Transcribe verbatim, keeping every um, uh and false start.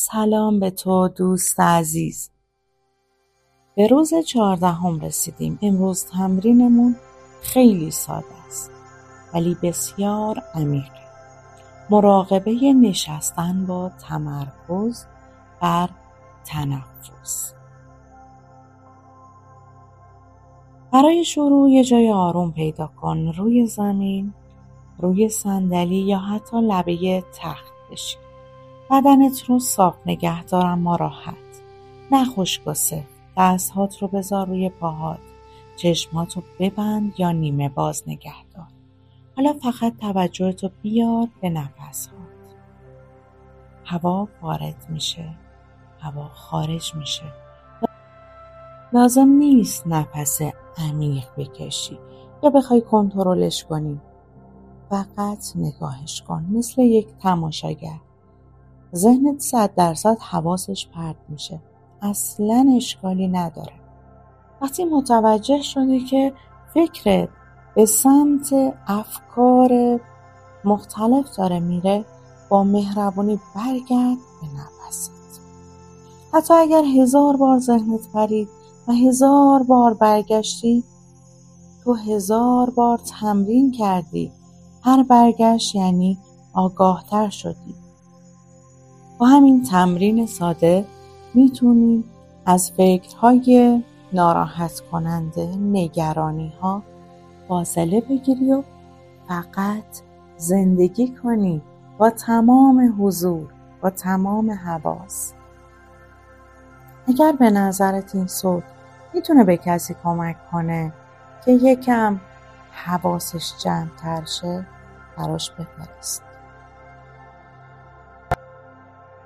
سلام به تو دوست عزیز. به روز چهاردهم رسیدیم. امروز تمرینمون خیلی ساده است ولی بسیار عمیقه. مراقبه نشستن با تمرکز بر تنفس. برای شروع یه جای آروم پیدا کن. روی زمین، روی صندلی یا حتی لبه تخت بشین. بدنت رو صاف نگه دار اما راحت. نه خشک و سفت. دستهات رو بذار روی پاهات. چشمات رو ببند یا نیمه باز نگه دار. حالا فقط توجهت رو بیار به نفسهات. هوا وارد میشه. هوا خارج میشه. لازم نیست نفس عمیق بکشی یا بخوای کنترلش کنی. فقط نگاهش کن مثل یک تماشاگر. ذهنت صد درصد حواسش پرت میشه. اصلاً اشکالی نداره. وقتی متوجه شدی که فکرت به سمت افکار مختلف داره میره، با مهربونی برگرد به نفست. حتی اگر هزار بار ذهنت پرید و هزار بار برگشتی، تو هزار بار تمرین کردی. هر برگشت یعنی آگاهتر شدی. با همین تمرین ساده میتونی از فکرهای ناراحت کننده، نگرانی ها فاصله بگیری و فقط زندگی کنی با تمام حضور، با تمام حواس. اگر به نظرت این صوت میتونه به کسی کمک کنه که یکم حواسش جمع تر شه، براش بفرست.